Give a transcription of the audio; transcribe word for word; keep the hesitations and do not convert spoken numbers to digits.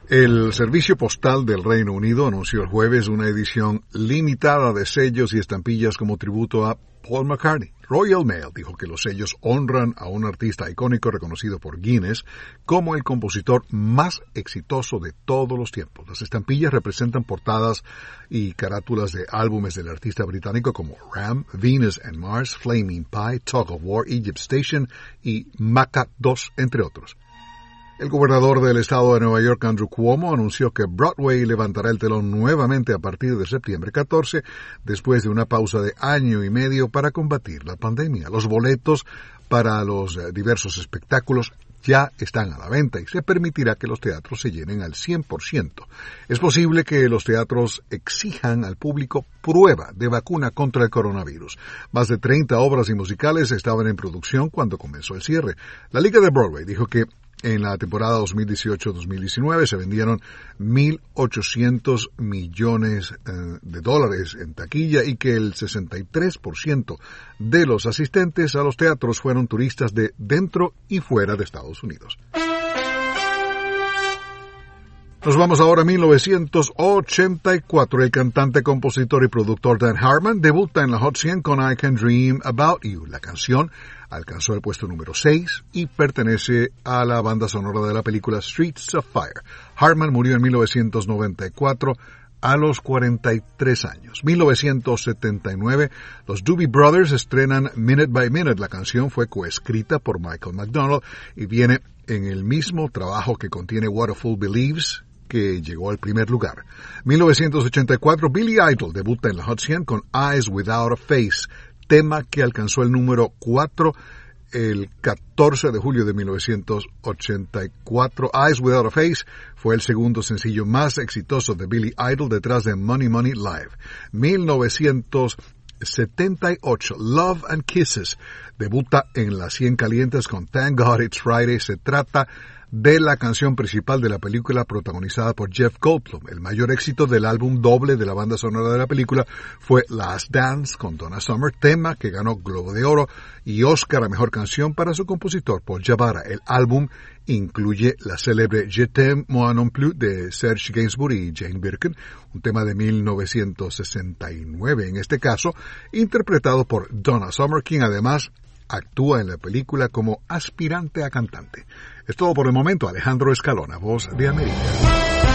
El Servicio Postal del Reino Unido anunció el jueves una edición limitada de sellos y estampillas como tributo a Paul McCartney. Royal Mail dijo que los sellos honran a un artista icónico reconocido por Guinness como el compositor más exitoso de todos los tiempos. Las estampillas representan portadas y carátulas de álbumes del artista británico como Ram, Venus and Mars, Flaming Pie, Tug of War, Egypt Station y Maca dos, entre otros. El gobernador del estado de Nueva York, Andrew Cuomo, anunció que Broadway levantará el telón nuevamente a partir de septiembre catorce, después de una pausa de año y medio para combatir la pandemia. Los boletos para los diversos espectáculos ya están a la venta y se permitirá que los teatros se llenen al cien por ciento. Es posible que los teatros exijan al público prueba de vacuna contra el coronavirus. Más de treinta obras y musicales estaban en producción cuando comenzó el cierre. La Liga de Broadway dijo que en la temporada dos mil dieciocho dos mil diecinueve se vendieron mil ochocientos millones eh, de dólares en taquilla y que el sesenta y tres por ciento de los asistentes a los teatros fueron turistas de dentro y fuera de Estados Unidos. Nos vamos ahora a mil novecientos ochenta y cuatro. El cantante, compositor y productor Dan Hartman debuta en la Hot cien con I Can Dream About You. La canción alcanzó el puesto número seis y pertenece a la banda sonora de la película Streets of Fire. Hartman murió en mil novecientos noventa y cuatro a los cuarenta y tres años. mil novecientos setenta y nueve, los Doobie Brothers estrenan Minute by Minute. La canción fue coescrita por Michael McDonald y viene en el mismo trabajo que contiene What a Fool Believes, que llegó al primer lugar. mil novecientos ochenta y cuatro, Billy Idol debuta en la Hot cien con Eyes Without a Face, tema que alcanzó el número cuatro el catorce de julio de mil novecientos ochenta y cuatro. Eyes Without a Face fue el segundo sencillo más exitoso de Billy Idol detrás de Money Money Live. mil novecientos setenta y ocho, Love and Kisses debuta en las cien calientes con Thank God It's Friday. Se trata de la canción principal de la película protagonizada por Jeff Goldblum. El mayor éxito del álbum doble de la banda sonora de la película fue Last Dance con Donna Summer, tema que ganó Globo de Oro y Oscar a Mejor Canción para su compositor Paul Jabara. El álbum incluye la célebre Je t'aime moi non plus de Serge Gainsbourg y Jane Birkin, un tema de mil novecientos sesenta y nueve, en este caso interpretado por Donna Summer, quien además actúa en la película como aspirante a cantante. Es todo por el momento. Alejandro Escalona, Voz de América.